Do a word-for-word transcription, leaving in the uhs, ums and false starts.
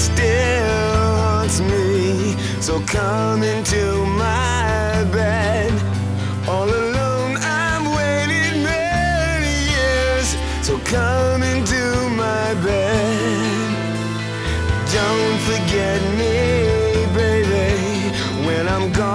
still haunts me. So come into my bed. All alone I'm waiting many years. So come into my bed. Don't forget me, baby, when I'm gone.